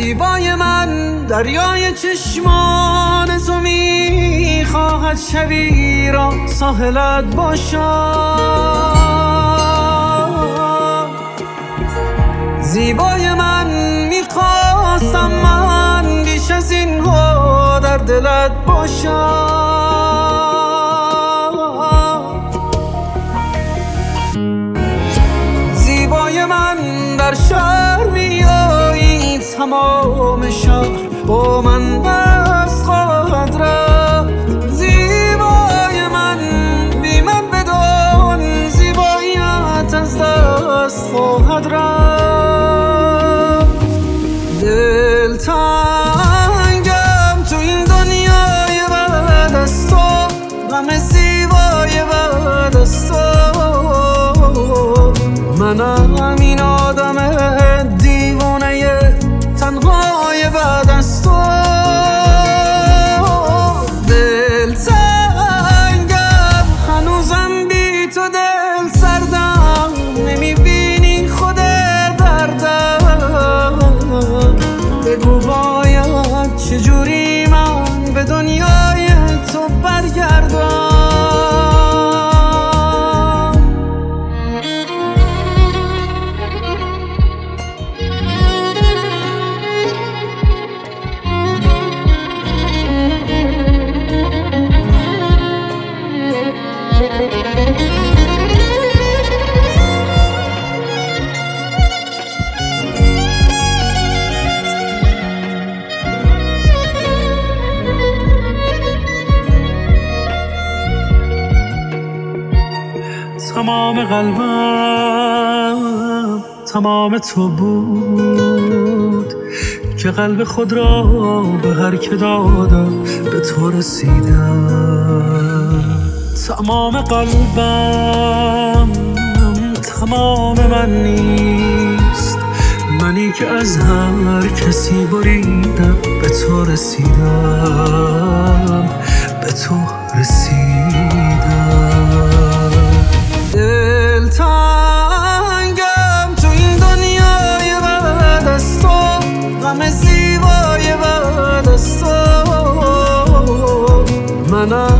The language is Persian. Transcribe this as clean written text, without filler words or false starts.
زیبای من دریای چشمان تو میخواهد شبی را ساحلت باشم. زیبای من میخواستم من بیش از این ها در دلت باشم. زیبای من در شهر میایی، تمام شهر با من دست خواهد رفت. زیبای من بی من بدان زیباییت از دست خواهد رفت. دلتنگم تو این دنیای بعد از تو، غم زیبای بعد از تو. منم این آدم دیوانه تنهای بعد از تو. دلتنگم هنوزم بی تو دل سردم، نمیبینی خود دردم. بگو باید چجوری من به دنیای تو برگردم. تمام قلبم تمام تو بود که قلب خود را به هر که دادم به تو رسیدم. تمام قلبم تمام من نیست، منی که از هر کسی بریدم به تو رسیدم، به تو رسیدم. دلتنگم تو این دنیای بعد از تو، غم زیبای بعد از تو. منم